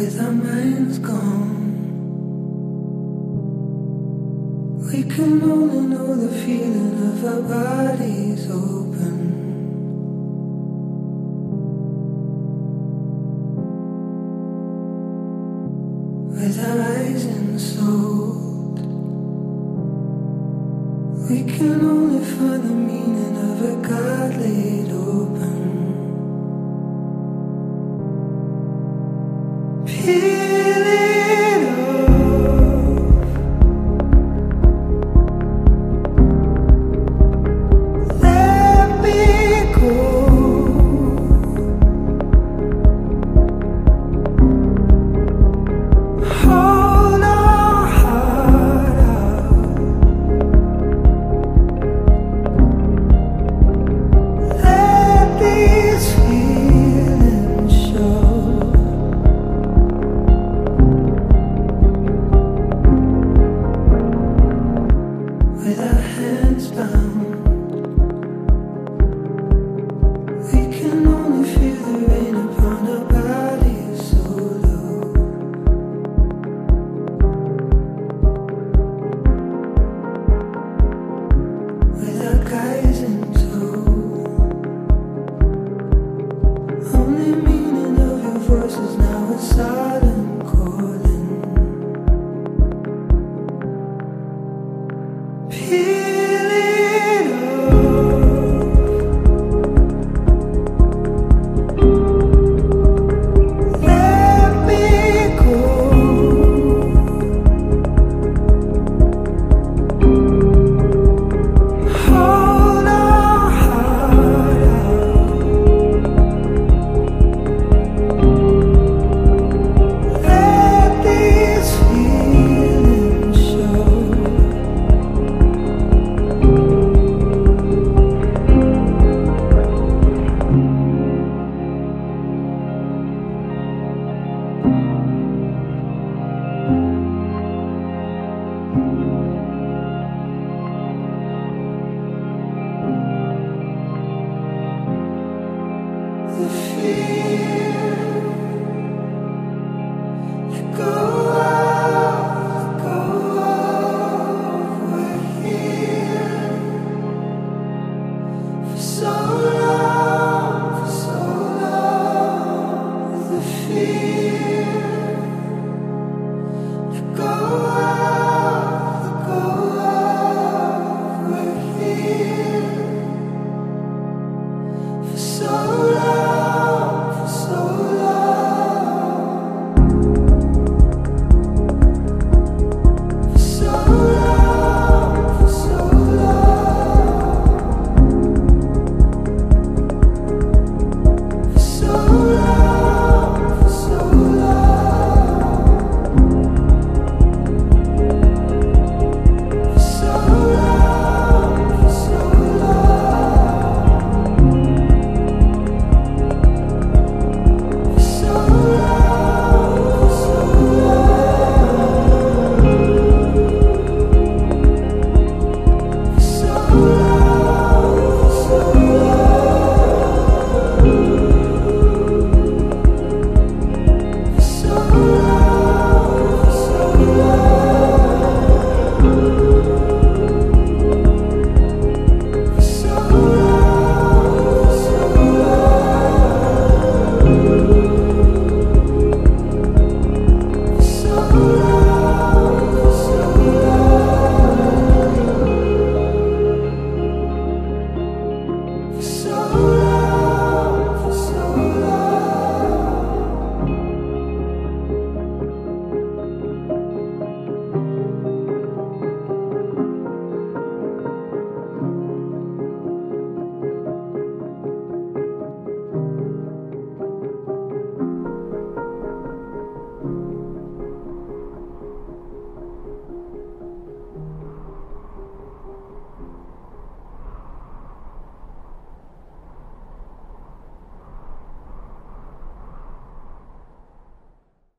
with our minds gone. We can only know the feeling of our bodies open. With our eyes ensouled, we can only find the meaning of a God laid open. Peel it off, let me go. Hold our heart out, let these feelings show. With our hands bound, we can only feel the rain upon our bodies so low. With our guys in tow, only meaning of your voice is now a silent calling. Peace.